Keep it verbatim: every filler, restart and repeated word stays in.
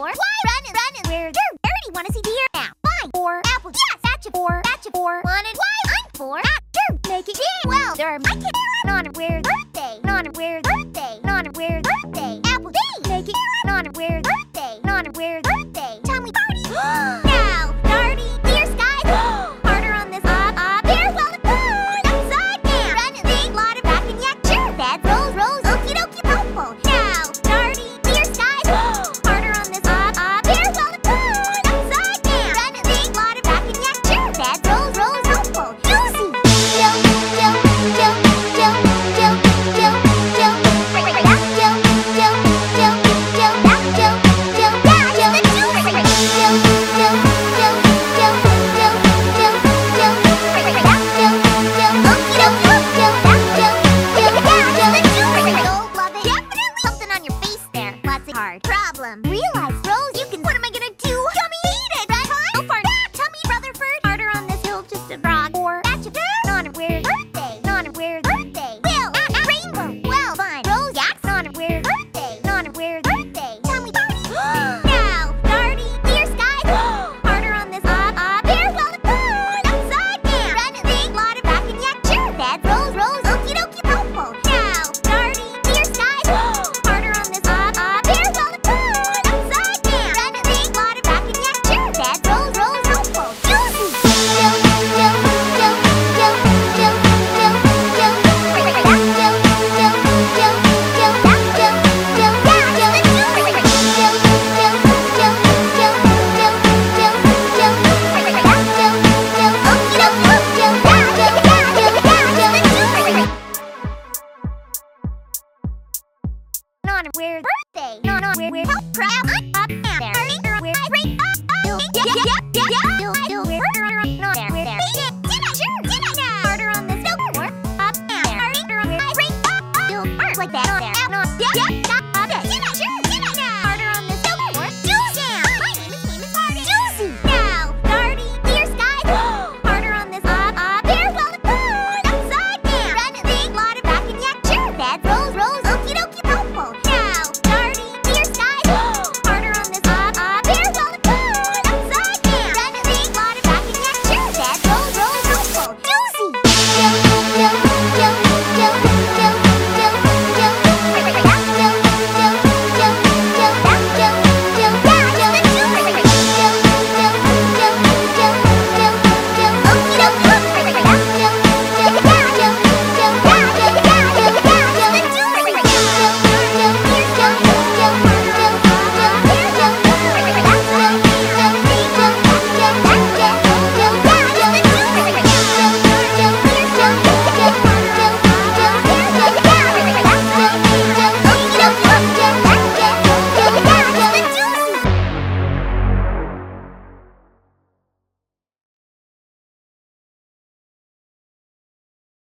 four. Why? Running, running. Where? You're dirty. Wanna see deer now? Fine. Four. Apple. Yes. Batch of four. Batch of four. Wanted. Why? I'm four. Ah, sure. Make it big. Well, there are my kids. Non-aware birthday. Non-aware birthday. Non-aware birthday. Apple D. Make it non-aware birthday. Non-aware birthday. Timely party. Now, dirty. Dear skies. Harder on this. Up, up. Farewell to food. Upside down. Running. Big lot of back and yak. Sure. Beds. Rolls, rolls. Okie dokie. Popo. Now, dirty. Dear skies. Harder on this. Up, up. Farewell to food. Upside down. Running. Big lot of back and yak. Sure. Beds. Rolls, rolls. Popo. Juicy. Joe, Joe, Joe, Joe, Joe, Joe, Joe. Joe, Joe, Joe, Joe, Joe, Joe, Joe, Joe, Joe, the juice. Joe, Joe, Joe, Joe, Joe, Joe, Joe, Joe, Joe, Joe, okie dokie, Joe, Joe, Joe, Joe, the juice. Don't love it. Definitely something on your face there. Lots of hard problem. Realize, Rose, you can. What am I gonna do? Tummy, eat it. Right? Go for that. Tummy, Rutherford. Harder on this hill, just a frog. Or batch of non-aware birthday. Non-aware birthday. Will. Ah, ah, rainbow. Well, fine. Rose. Yaks. Non-aware birthday. Non-aware birthday. Tummy party. Now, dirty. Dear skies. Harder on this. Up, up. Farewell to food. Upside down. Running. Big lot of back and yak. Sure. Beds. Rolls, rolls. Okie dokie. Popo. Now, dirty. Dear skies. Harder on this. Up, up. Farewell to food. Upside down. Running. Big lot of back and yak. Sure. Beds. Rolls, rolls. Popo. Juicy. Joe, Joe, Joe, Joe, Joe, Joe, Joe, Joe, Joe, Joe, Joe, Joe, Joe, Joe, the juice. Joe, Joe, Joe, Joe, Joe, Joe, Joe, Joe, Joe, okie dokie, Joe, Joe, Joe, Joe, the juice. Non-aware birthday. Non-aware. How proud.